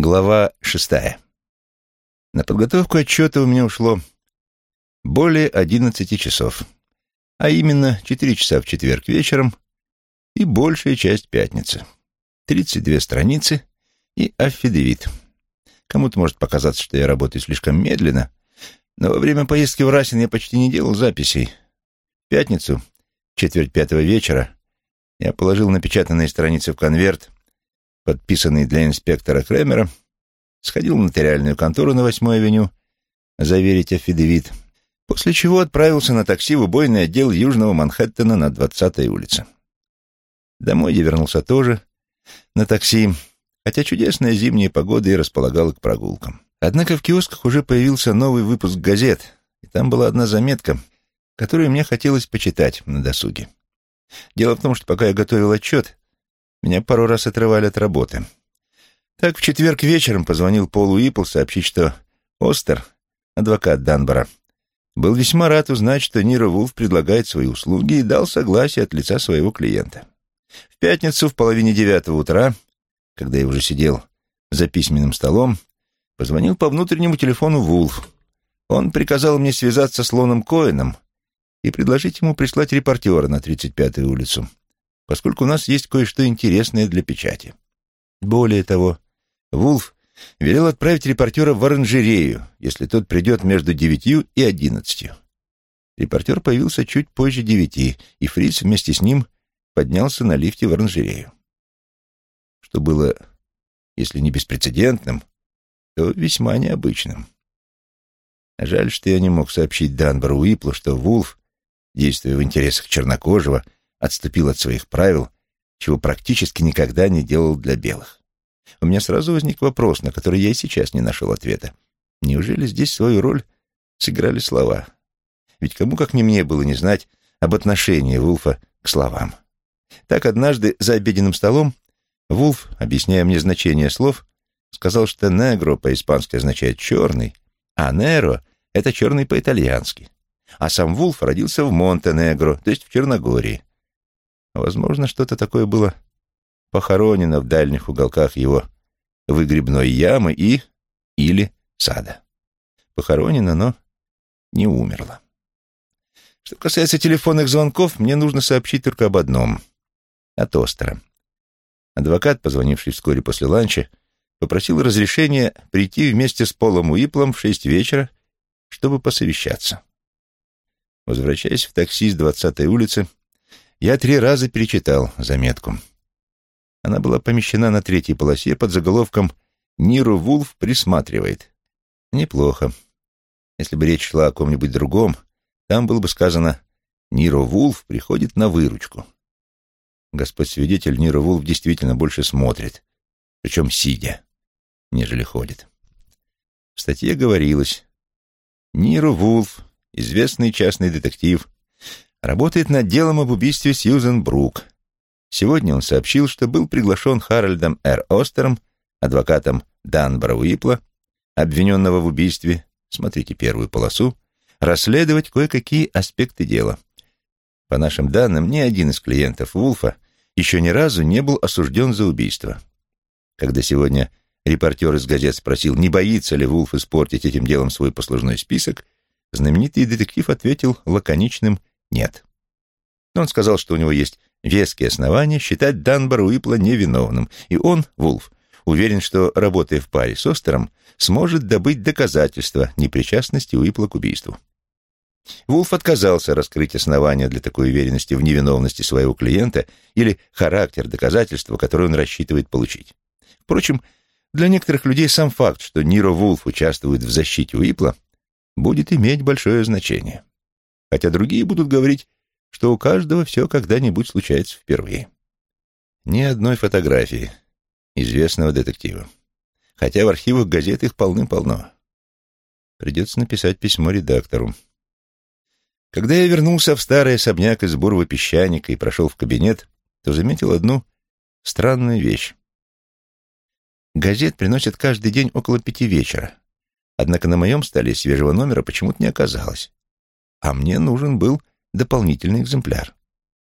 Глава 6. На подготовку отчета у меня ушло более 11 часов, а именно 4 часа в четверг вечером и большая часть пятницы. 32 страницы и аффидевит. Кому-то может показаться, что я работаю слишком медленно, но во время поездки в Расин я почти не делал записей. В пятницу, четверть пятого вечера, я положил напечатанные страницы в конверт, подписанный для инспектора Кремера, сходил в нотариальную контору на 8-й авеню заверить аффидевит, после чего отправился на такси в убойный отдел Южного Манхэттена на 20-й улице. Домой я вернулся тоже на такси, хотя чудесная зимняя погода и располагала к прогулкам. Однако в киосках уже появился новый выпуск газет, и там была одна заметка, которую мне хотелось почитать на досуге. Дело в том, что пока я готовил отчет, меня пару раз отрывали от работы. Так в четверг вечером позвонил Полу Уипл сообщить, что Остер, адвокат Данбора, был весьма рад узнать, что Ниро Вулф предлагает свои услуги и дал согласие от лица своего клиента. В пятницу в 8:30 утра, когда я уже сидел за письменным столом, позвонил по внутреннему телефону Вулф. Он приказал мне связаться с Лоном Коэном и предложить ему прислать репортера на 35-ю улицу, поскольку у нас есть кое-что интересное для печати. Более того, Вулф велел отправить репортера в оранжерею, если тот придет между 9 и 11. Репортер появился чуть позже 9, и Фриц вместе с ним поднялся на лифте в оранжерею. Что было, если не беспрецедентным, то весьма необычным. Жаль, что я не мог сообщить Данбору Уиплу, что Вулф, действуя в интересах чернокожего, отступил от своих правил, чего практически никогда не делал для белых. У меня сразу возник вопрос, на который я и сейчас не нашел ответа. Неужели здесь свою роль сыграли слова? Ведь кому как не мне было не знать об отношении Вулфа к словам. Так однажды за обеденным столом Вулф, объясняя мне значение слов, сказал, что «негро» по-испански означает «черный», а «неро» — это «черный» по-итальянски. А сам Вулф родился в Монте-Негро, то есть в Черногории. Возможно, что-то такое было похоронено в дальних уголках его выгребной ямы или сада. Похоронено, но не умерло. Что касается телефонных звонков, мне нужно сообщить только об одном — от Остера. Адвокат, позвонивший вскоре после ланча, попросил разрешения прийти вместе с Полом Уиплом в 6 вечера, чтобы посовещаться. Возвращаясь в такси с 20-й улицы, я 3 раза перечитал заметку. Она была помещена на 3-й полосе под заголовком «Ниро Вулф присматривает». Неплохо. Если бы речь шла о ком-нибудь другом, там было бы сказано «Ниро Вулф приходит на выручку». Господь свидетель, Ниро Вулф действительно больше смотрит, причем сидя, нежели ходит. В статье говорилось: Ниро Вулф, известный частный детектив, работает над делом об убийстве Сьюзен Брук. Сегодня он сообщил, что был приглашен Харальдом Р. Остером, адвокатом Данбора Уипла, обвиненного в убийстве, смотрите первую полосу, расследовать кое-какие аспекты дела. По нашим данным, ни один из клиентов Вулфа еще ни разу не был осужден за убийство. Когда сегодня репортер из газет спросил, не боится ли Вулф испортить этим делом свой послужной список, знаменитый детектив ответил лаконичным «нет». Он сказал, что у него есть веские основания считать Данбора Уипла невиновным, и он, Вулф, уверен, что, работая в паре с Остером, сможет добыть доказательства непричастности Уипла к убийству. Вулф отказался раскрыть основания для такой уверенности в невиновности своего клиента или характер доказательства, которое он рассчитывает получить. Впрочем, для некоторых людей сам факт, что Ниро Вулф участвует в защите Уипла, будет иметь большое значение. Хотя другие будут говорить, что у каждого все когда-нибудь случается впервые. Ни одной фотографии известного детектива. Хотя в архивах газет их полным-полно. Придется написать письмо редактору. Когда я вернулся в старый особняк из бурого песчаника и прошел в кабинет, то заметил одну странную вещь. Газет приносят каждый день около 5 вечера. Однако на моем столе свежего номера почему-то не оказалось. А мне нужен был дополнительный экземпляр.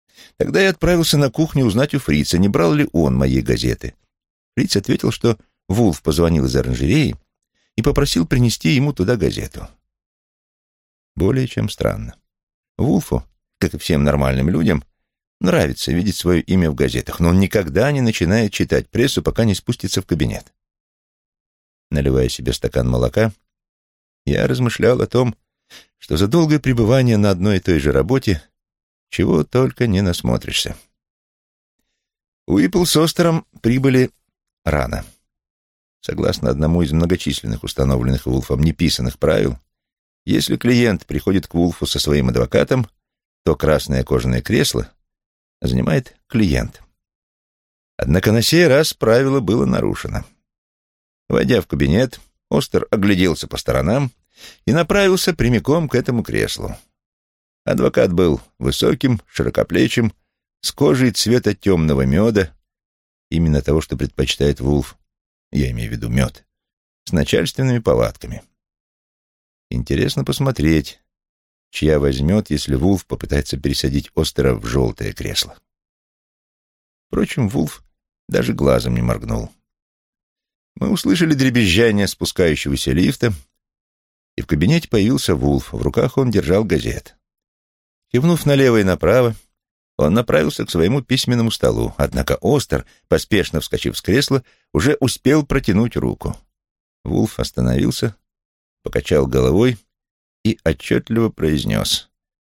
Тогда я отправился на кухню узнать у Фрица, не брал ли он моей газеты. Фриц ответил, что Вулф позвонил из оранжереи и попросил принести ему туда газету. Более чем странно. Вулфу, как и всем нормальным людям, нравится видеть свое имя в газетах, но он никогда не начинает читать прессу, пока не спустится в кабинет. Наливая себе стакан молока, я размышлял о том, что за долгое пребывание на одной и той же работе чего только не насмотришься. Уипл с Остером прибыли рано. Согласно одному из многочисленных установленных Вулфом неписанных правил, если клиент приходит к Вулфу со своим адвокатом, то красное кожаное кресло занимает клиент. Однако на сей раз правило было нарушено. Войдя в кабинет, Остер огляделся по сторонам и направился прямиком к этому креслу. Адвокат был высоким, широкоплечим, с кожей цвета темного меда, именно того, что предпочитает Вулф, я имею в виду мед, с начальственными повадками. Интересно посмотреть, чья возьмет, если Вулф попытается пересадить Остера в желтое кресло. Впрочем, Вулф даже глазом не моргнул. Мы услышали дребезжание спускающегося лифта, и в кабинете появился Вулф. В руках он держал газет. Кивнув налево и направо, он направился к своему письменному столу, однако Остер, поспешно вскочив с кресла, уже успел протянуть руку. Вулф остановился, покачал головой и отчетливо произнес: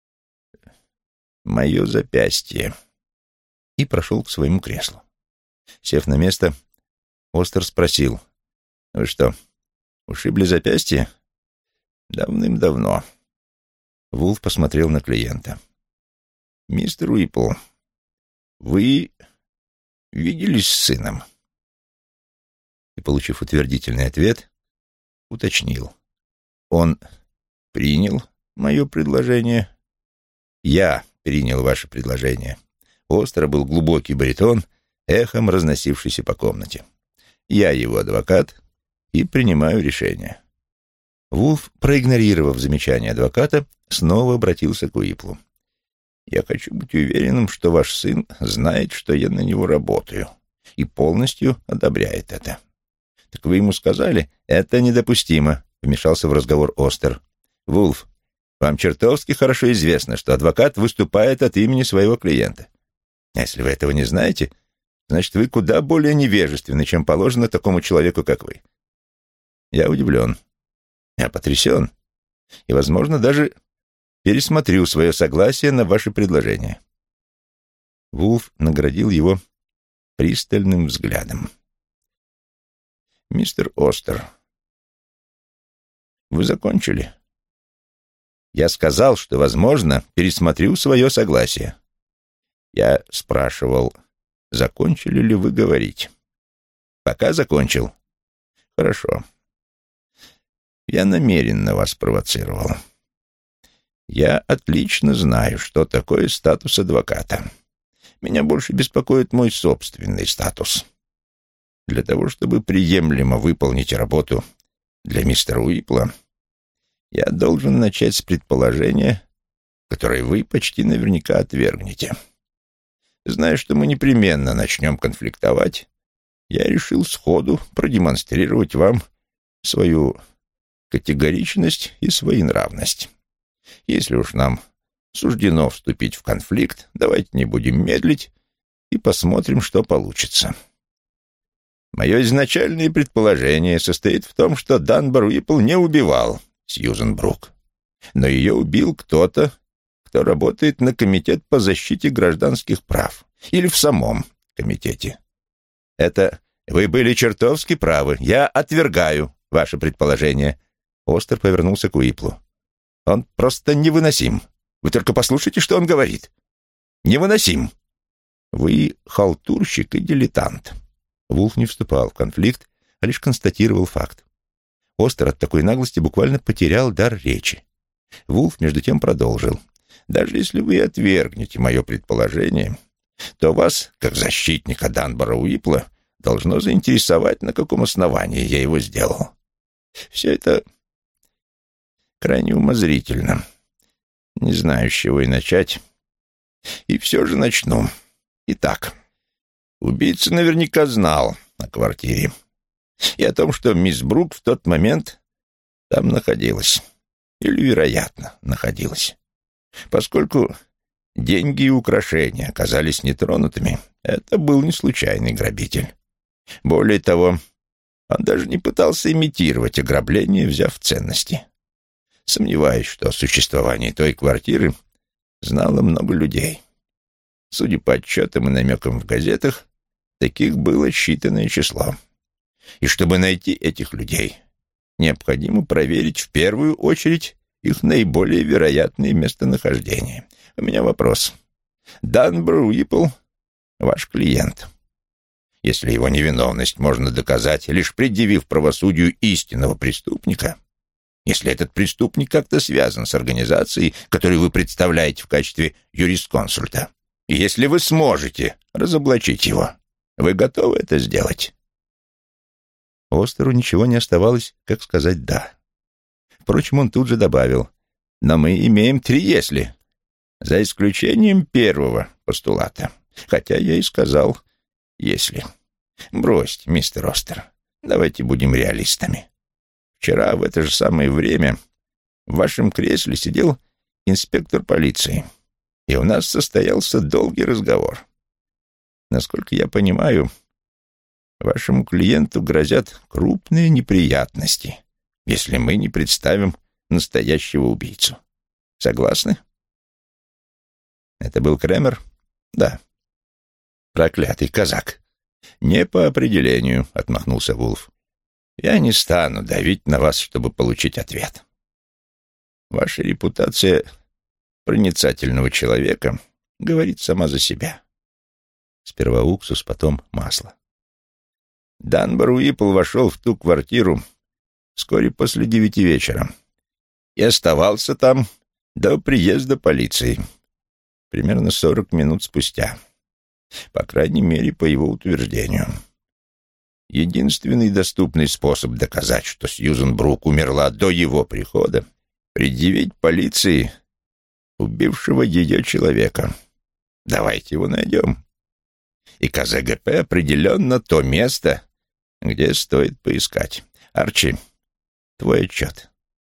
«Мое запястье», и прошел к своему креслу. Сев на место, Остер спросил: «Вы что, ушибли запястье?» «Давным-давно». Вулф посмотрел на клиента. «Мистер Уипл, вы виделись с сыном?» И, получив утвердительный ответ, уточнил: «Он принял мое предложение?» «Я принял ваше предложение». Остро был глубокий баритон, эхом разносившийся по комнате. «Я его адвокат и принимаю решение». Вулф, проигнорировав замечание адвоката, снова обратился к Уиплу. «Я хочу быть уверенным, что ваш сын знает, что я на него работаю, и полностью одобряет это». «Так вы ему сказали?» «Это недопустимо», — вмешался в разговор Остер. «Вулф, вам чертовски хорошо известно, что адвокат выступает от имени своего клиента. А если вы этого не знаете, значит, вы куда более невежественны, чем положено такому человеку, как вы. Я удивлен. Я потрясен. И, возможно, даже пересмотрю свое согласие на ваше предложение». Вулф наградил его пристальным взглядом. «Мистер Остер, вы закончили?» «Я сказал, что, возможно, пересмотрю свое согласие». «Я спрашивал, закончили ли вы говорить?» «Пока закончил». «Хорошо. Я намеренно вас провоцировал. Я отлично знаю, что такое статус адвоката. Меня больше беспокоит мой собственный статус. Для того, чтобы приемлемо выполнить работу для мистера Уипла, я должен начать с предположения, которое вы почти наверняка отвергнете. Зная, что мы непременно начнем конфликтовать, я решил сходу продемонстрировать вам свою категоричность и своенравность. Если уж нам суждено вступить в конфликт, давайте не будем медлить и посмотрим, что получится. Мое изначальное предположение состоит в том, что Данбар Уипл не убивал Сьюзен Брук, но ее убил кто-то, кто работает на комитет по защите гражданских прав или в самом комитете. Это вы были чертовски правы. Я отвергаю ваше предположение. Остер повернулся к Уиплу. Он просто невыносим. Вы только послушайте, что он говорит. Невыносим. Вы халтурщик и дилетант. Вулф не вступал в конфликт, а лишь констатировал факт. Остер от такой наглости буквально потерял дар речи. Вулф, между тем, продолжил. Даже если вы отвергнете мое предположение, то вас, как защитника Данбара Уипла, должно заинтересовать, на каком основании я его сделал. Все это крайне умозрительно. Не знаю, с чего и начать. И все же начну. Итак, убийца наверняка знал о квартире. и о том, что мисс Брук в тот момент там находилась. Или, вероятно, находилась. Поскольку деньги и украшения оказались нетронутыми, это был не случайный грабитель. Более того, он даже не пытался имитировать ограбление, взяв ценности. Сомневаюсь, что о существовании той квартиры знало много людей. Судя по отчетам и намекам в газетах, таких было считанное число. И чтобы найти этих людей, необходимо проверить в первую очередь их наиболее вероятные местонахождения. У меня вопрос. Данбор Уипл — ваш клиент. Если его невиновность можно доказать, лишь предъявив правосудию истинного преступника, если этот преступник как-то связан с организацией, которую вы представляете в качестве юрисконсульта, и если вы сможете разоблачить его, вы готовы это сделать? Остеру ничего не оставалось, как сказать «да». Впрочем, он тут же добавил: «Но мы имеем 3 «если», за исключением первого постулата, хотя я и сказал «если». Бросьте, мистер Остер, давайте будем реалистами. Вчера в это же самое время в вашем кресле сидел инспектор полиции, и у нас состоялся долгий разговор. Насколько я понимаю, вашему клиенту грозят крупные неприятности, если мы не представим настоящего убийцу. Согласны?» «Это был Кремер?» «Да». «Проклятый казак». «Не по определению», — отмахнулся Вулф. «Я не стану давить на вас, чтобы получить ответ. Ваша репутация проницательного человека говорит сама за себя». Сперва уксус, потом масло. Данбор Уипл вошел в ту квартиру вскоре после 9 вечера и оставался там до приезда полиции, примерно 40 минут спустя, по крайней мере, по его утверждению. Единственный доступный способ доказать, что Сьюзен Брук умерла до его прихода, предъявить полиции убившего ее человека. Давайте его найдем. И КЗГП определенно то место, где стоит поискать. Арчи, твой отчет.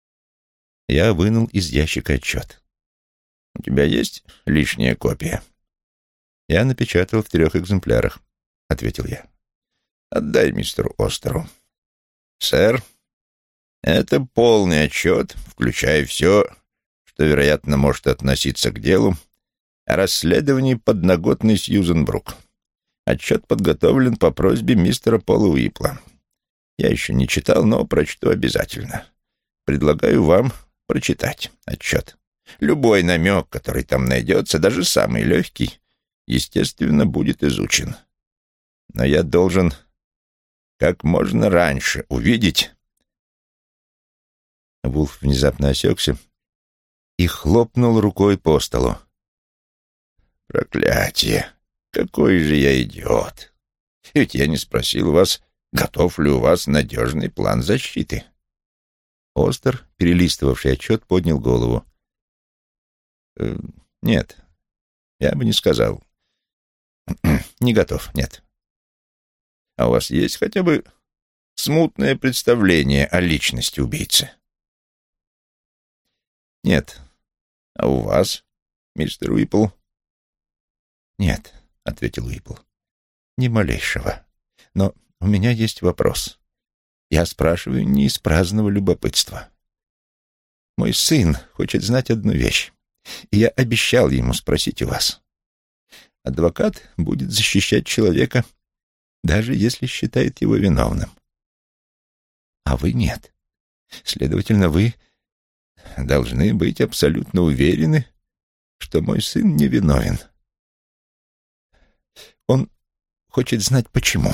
Я вынул из ящика отчет. У тебя есть лишняя копия? Я напечатал в 3 экземплярах, ответил я. Отдай мистеру Остеру. Сэр, это полный отчет, включая все, что, вероятно, может относиться к делу о расследовании подноготной Сьюзен Брук. Отчет подготовлен по просьбе мистера Пола Уипла. Я еще не читал, но прочту обязательно. Предлагаю вам прочитать отчет. Любой намек, который там найдется, даже самый легкий, естественно, будет изучен. Но я должен как можно раньше увидеть...» Вулф внезапно осекся и хлопнул рукой по столу. «Проклятие! Какой же я идиот! Ведь я не спросил вас, готов ли у вас надежный план защиты». Остер, перелистывавший отчет, поднял голову. «Нет, я бы не сказал. Не готов, нет. А у вас есть хотя бы смутное представление о личности убийцы?» «Нет. А у вас, мистер Уипл?» «Нет», — ответил Уипл. «Ни малейшего. Но у меня есть вопрос. Я спрашиваю не из праздного любопытства. Мой сын хочет знать одну вещь, и я обещал ему спросить у вас. Адвокат будет защищать человека, даже если считает его виновным. А вы нет. Следовательно, вы должны быть абсолютно уверены, что мой сын невиновен. Он хочет знать, почему».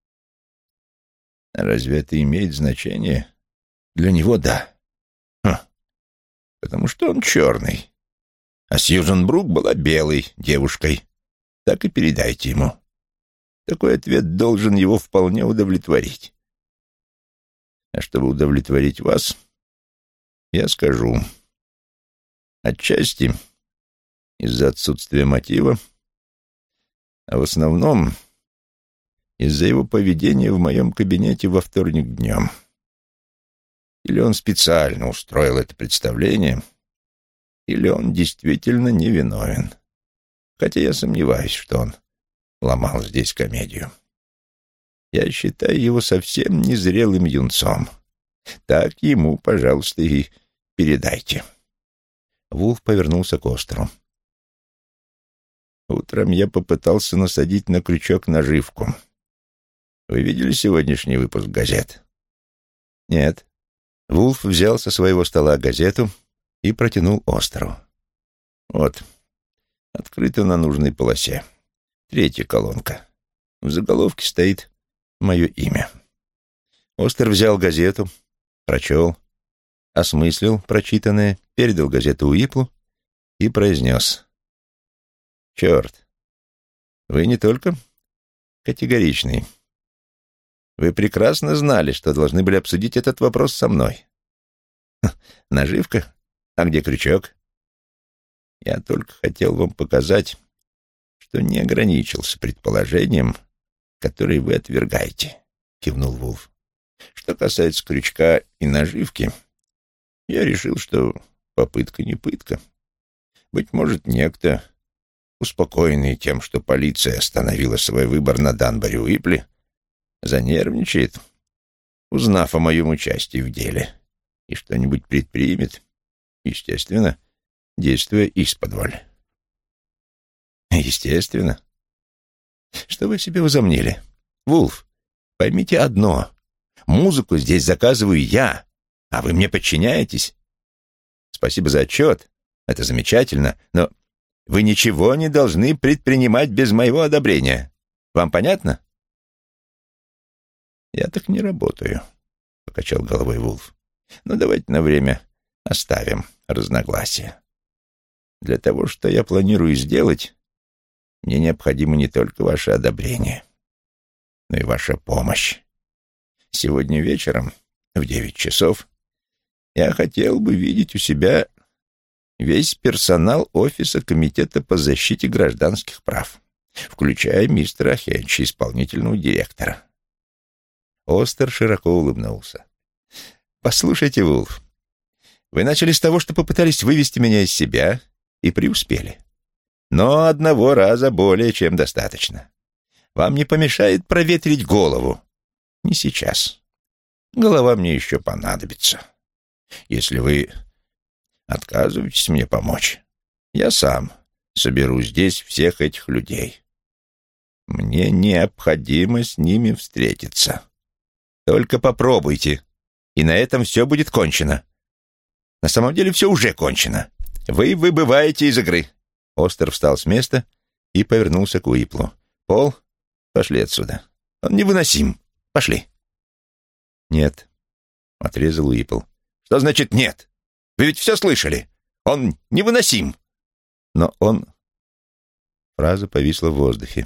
«Разве это имеет значение?» «Для него — да». «Потому что он черный, а Сьюзен Брук была белой девушкой. Так и передайте ему. Такой ответ должен его вполне удовлетворить. А чтобы удовлетворить вас, я скажу. Отчасти из-за отсутствия мотива, а в основном из-за его поведения в моем кабинете во вторник днем. Или он специально устроил это представление, или он действительно невиновен. Хотя я сомневаюсь, что он ломал здесь комедию. Я считаю его совсем незрелым юнцом. Так ему, пожалуйста, и передайте». Вулф повернулся к Остеру. «Утром я попытался насадить на крючок наживку. Вы видели сегодняшний выпуск газет?» «Нет». Вулф взял со своего стола газету и протянул Остеру. «Вот, открыто на нужной полосе. 3-я колонка. В заголовке стоит мое имя». Остер взял газету, прочел, осмыслил прочитанное, передал газету Уиплу и произнес: «Черт, вы не только категоричный. Вы прекрасно знали, что должны были обсудить этот вопрос со мной. Наживка? А где крючок?» «Я только хотел вам показать, что не ограничился предположением, которое вы отвергаете», — кивнул Вулф. «Что касается крючка и наживки, я решил, что попытка не пытка. Быть может, некто, успокоенный тем, что полиция остановила свой выбор на Данбаре Уипле, занервничает, узнав о моем участии в деле, и что-нибудь предпримет, естественно, действуя исподволь». «Естественно. Что вы себе возомнили? Вулф, поймите одно. Музыку здесь заказываю я, а вы мне подчиняетесь. Спасибо за отчет, это замечательно, но вы ничего не должны предпринимать без моего одобрения. Вам понятно?» «Я так не работаю», — покачал головой Вулф. «Но давайте на время оставим разногласия. Для того, что я планирую сделать, мне необходимо не только ваше одобрение, но и ваша помощь. Сегодня вечером в 9 часов я хотел бы видеть у себя весь персонал офиса Комитета по защите гражданских прав, включая мистера Хенча, исполнительного директора». Остер широко улыбнулся. «Послушайте, Вулф, вы начали с того, что попытались вывести меня из себя и преуспели. Но одного раза более чем достаточно. Вам не помешает проветрить голову? Не сейчас. Голова мне еще понадобится. Если вы отказываетесь мне помочь, я сам соберу здесь всех этих людей. Мне необходимо с ними встретиться. Только попробуйте, и на этом все будет кончено. На самом деле все уже кончено. Вы выбываете из игры». Остер встал с места и повернулся к Уиплу. «Пол, пошли отсюда. Он невыносим. Пошли». «Нет», — отрезал Уипл. «Что значит нет? Вы ведь все слышали. Он невыносим». «Но он...» Фраза повисла в воздухе.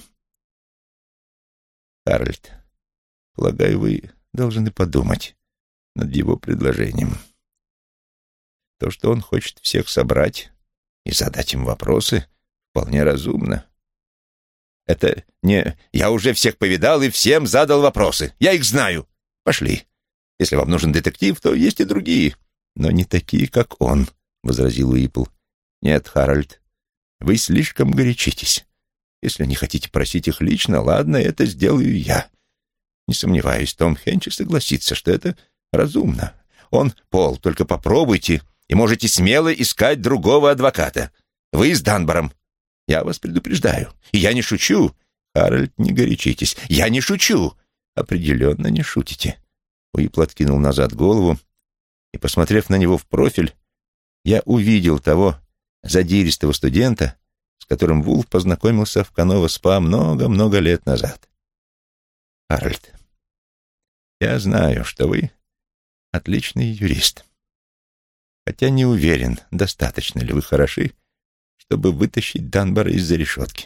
«Харальд, полагаю, вы должны подумать над его предложением. То, что он хочет всех собрать и задать им вопросы, вполне разумно. Это не «я уже всех повидал и всем задал вопросы. Я их знаю. Пошли. Если вам нужен детектив, то есть и другие. Но не такие, как он», — возразил Уипл. «Нет, Харальд, вы слишком горячитесь. Если не хотите просить их лично, ладно, это сделаю я. Не сомневаюсь, Том Хенчи согласится, что это разумно. Он, Пол, только попробуйте, и можете смело искать другого адвоката. Вы с Данбаром. Я вас предупреждаю. И я не шучу. Харальд, не горячитесь. Я не шучу. Определенно не шутите». Уипл откинул назад голову, и, посмотрев на него в профиль, я увидел того задиристого студента, с которым Вулф познакомился в Канова-спа много-много лет назад. «Харальд, я знаю, что вы отличный юрист. Хотя не уверен, достаточно ли вы хороши, чтобы вытащить Данбара из-за решетки.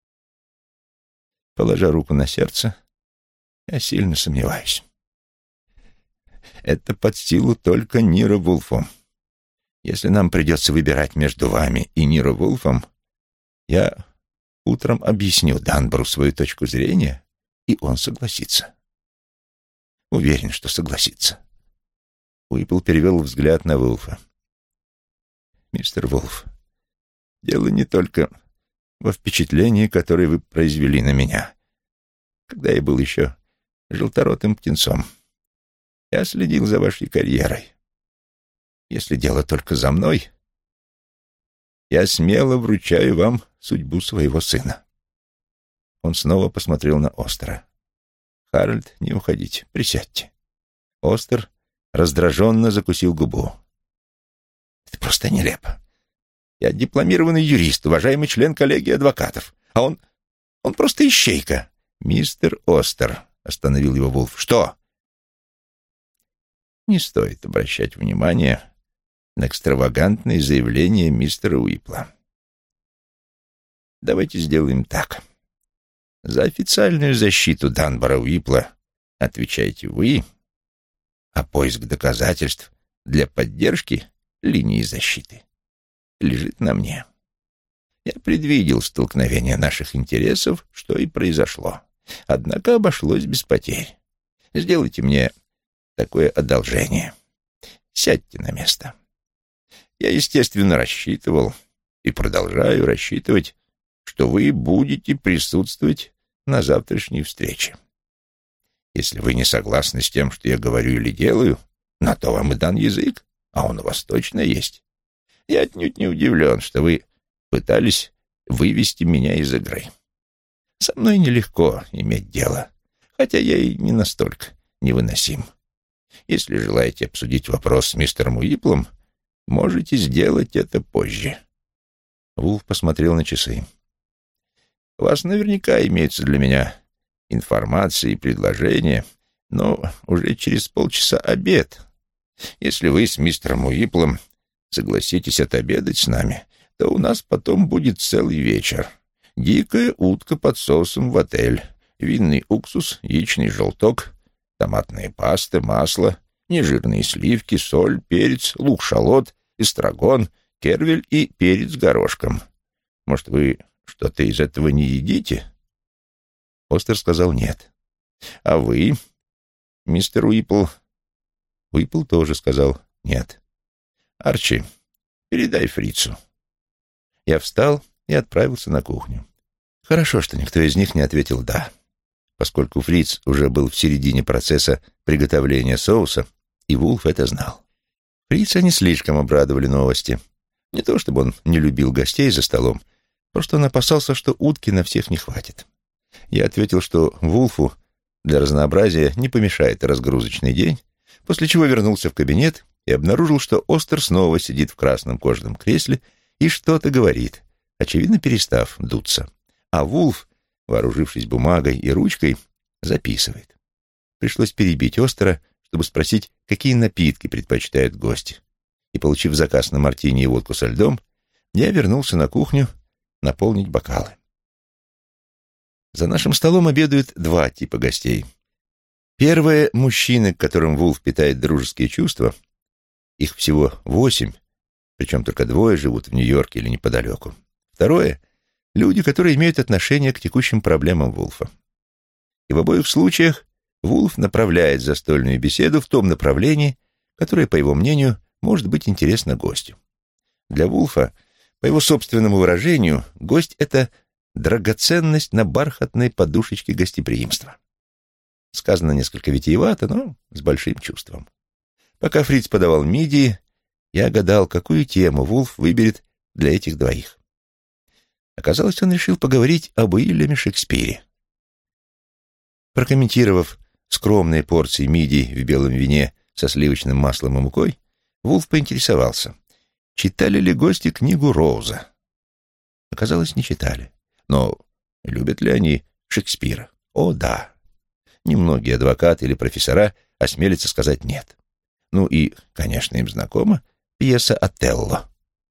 Положа руку на сердце, я сильно сомневаюсь. Это под силу только Ниро Вулфу. Если нам придется выбирать между вами и Ниро Вулфом, я утром объясню Данбару свою точку зрения, и он согласится. Уверен, что согласится. Уиппл перевел взгляд на Вулфа. «Мистер Вулф, дело не только во впечатлении, которое вы произвели на меня, когда я был еще желторотым птенцом. Я следил за вашей карьерой. Если дело только за мной, я смело вручаю вам судьбу своего сына». Он снова посмотрел на Остера. «Харальд, не уходите, присядьте». Остер раздраженно закусил губу. «Это просто нелепо. Я дипломированный юрист, уважаемый член коллегии адвокатов, а он просто ищейка». «Мистер Остер», — остановил его Вулф. «Что?» «Не стоит обращать внимание на экстравагантные заявления мистера Уиппла. Давайте сделаем так. За официальную защиту Данбора Уиппла отвечаете вы, а поиск доказательств для поддержки линии защиты лежит на мне. Я предвидел столкновение наших интересов, что и произошло. Однако обошлось без потерь. Сделайте мне такое одолжение. Сядьте на место. Я, естественно, рассчитывал и продолжаю рассчитывать, что вы будете присутствовать на завтрашней встрече. Если вы не согласны с тем, что я говорю или делаю, на то вам и дан язык, а он у вас точно есть. Я отнюдь не удивлен, что вы пытались вывести меня из игры. Со мной нелегко иметь дело, хотя я и не настолько невыносим. Если желаете обсудить вопрос с мистером Уипплом, можете сделать это позже». Вулф посмотрел на часы. «У вас наверняка имеются для меня информация и предложения, но уже через полчаса обед. Если вы с мистером Уипплом согласитесь отобедать с нами, то у нас потом будет целый вечер. Дикая утка под соусом в отель, винный уксус, яичный желток, томатная паста, масло, нежирные сливки, соль, перец, лук-шалот, эстрагон, кервель и перец с горошком. Может, вы что-то из этого не едите?» Остер сказал нет. «А вы, мистер Уиппл?» Уиппл тоже сказал нет. «Арчи, передай фрицу». Я встал и отправился на кухню. Хорошо, что никто из них не ответил «да», поскольку фриц уже был в середине процесса приготовления соуса, и Вулф это знал. Фрица не слишком обрадовали новости. Не то чтобы он не любил гостей за столом, просто он опасался, что утки на всех не хватит. Я ответил, что Вулфу для разнообразия не помешает разгрузочный день, после чего вернулся в кабинет и обнаружил, что Остер снова сидит в красном кожаном кресле и что-то говорит, очевидно, перестав дуться. А Вулф, вооружившись бумагой и ручкой, записывает. Пришлось перебить Остера, чтобы спросить, какие напитки предпочитают гости. И, получив заказ на мартини и водку со льдом, я вернулся на кухню наполнить бокалы. За нашим столом обедают два типа гостей. Первое — мужчины, к которым Вулф питает дружеские чувства. Их всего 8, причем только 2 живут в Нью-Йорке или неподалеку. Второе — люди, которые имеют отношение к текущим проблемам Вулфа. И в обоих случаях Вулф направляет застольную беседу в том направлении, которое, по его мнению, может быть интересно гостю. Для Вулфа, по его собственному выражению, гость — это драгоценность на бархатной подушечке гостеприимства. Сказано несколько витиевато, но с большим чувством. Пока фриц подавал мидии, я гадал, какую тему Вулф выберет для этих двоих. Оказалось, он решил поговорить об Уильяме Шекспире. Прокомментировав скромные порции мидий в белом вине со сливочным маслом и мукой, Вулф поинтересовался, читали ли гости книгу Роуза. Оказалось, не читали. Но любят ли они Шекспира? О, да. Немногие адвокаты или профессора осмелятся сказать «нет». Ну и, конечно, им знакома пьеса «Отелло».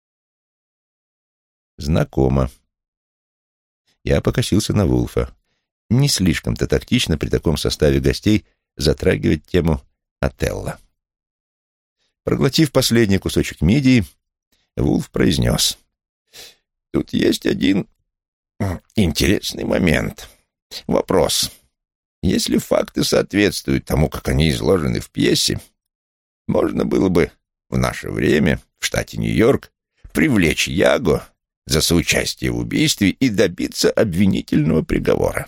Знакомо. Я покосился на Вулфа. Не слишком-то тактично при таком составе гостей затрагивать тему «Отелло». Проглотив последний кусочек мидии, Вулф произнес: «Тут есть один интересный момент. Вопрос. Если факты соответствуют тому, как они изложены в пьесе, можно было бы в наше время в штате Нью-Йорк привлечь Яго за соучастие в убийстве и добиться обвинительного приговора.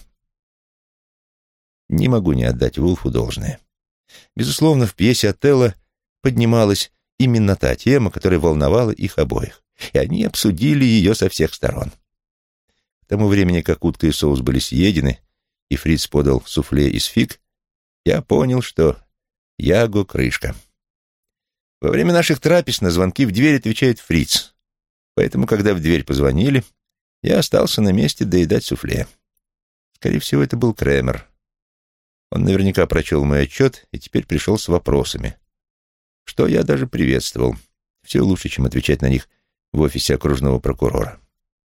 Не могу не отдать Вулфу должное. Безусловно, в пьесе «Отелло» поднималась именно та тема, которая волновала их обоих, и они обсудили ее со всех сторон. К тому времени, как утка и соус были съедены, и Фриц подал суфле из фиг, я понял, что Яго — крышка. Во время наших трапез на звонки в дверь отвечает Фриц, поэтому, когда в дверь позвонили, я остался на месте доедать суфле. Скорее всего, это был Кремер. Он наверняка прочел мой отчет и теперь пришел с вопросами, что я даже приветствовал. Все лучше, чем отвечать на них в офисе окружного прокурора.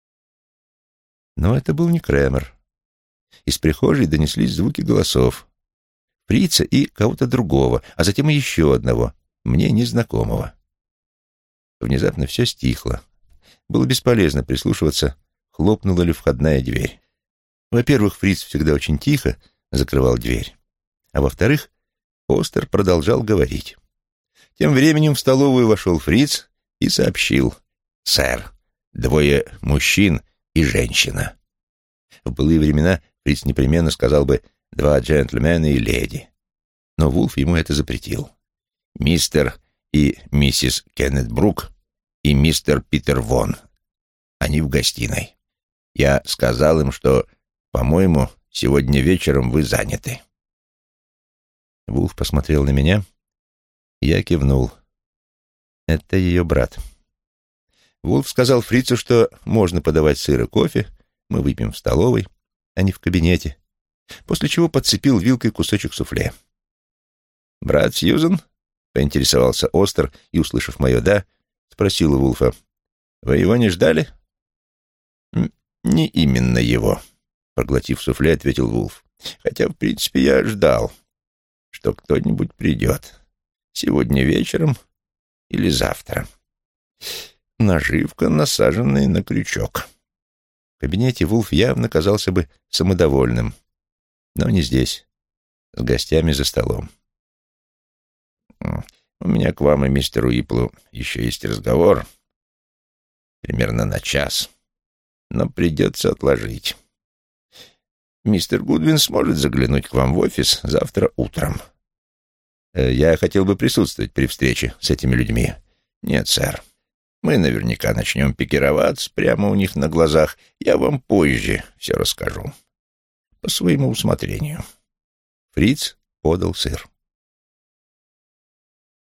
Но это был не Кремер. Из прихожей донеслись звуки голосов. Фрица и кого-то другого, а затем и еще одного, мне незнакомого. Внезапно все стихло. Было бесполезно прислушиваться, хлопнула ли входная дверь. Во-первых, Фриц всегда очень тихо закрывал дверь, а во-вторых, Остер продолжал говорить. Тем временем в столовую вошел Фриц и сообщил: «Сэр, 2 мужчин и женщина». В былые времена Фриц непременно сказал бы 2 джентльмена и леди, но Вулф ему это запретил. «Мистер и миссис Кеннет Брук и мистер Питер Вон. Они в гостиной. Я сказал им, что, по-моему, сегодня вечером вы заняты». Вулф посмотрел на меня, я кивнул. Это ее брат. Вулф сказал Фрицу, что можно подавать сыр и кофе, мы выпьем в столовой, а не в кабинете, после чего подцепил вилкой кусочек суфле. «Брат Сьюзен?» — поинтересовался Остер и, услышав мое «да», спросил у Вулфа: «Вы его не ждали?» «Не именно его», — проглотив суфле, ответил Вулф. «Хотя, в принципе, я ждал, что кто-нибудь придет. Сегодня вечером или завтра. Наживка, насаженная на крючок». В кабинете Вулф явно казался бы самодовольным, но не здесь, с гостями за столом. «У меня к вам и мистеру Уиплу еще есть разговор, примерно на час, но придется отложить. Мистер Гудвин сможет заглянуть к вам в офис завтра утром». «Я хотел бы присутствовать при встрече с этими людьми». «Нет, сэр. Мы наверняка начнем пикироваться прямо у них на глазах. Я вам позже все расскажу. По своему усмотрению». Фриц подал сыр.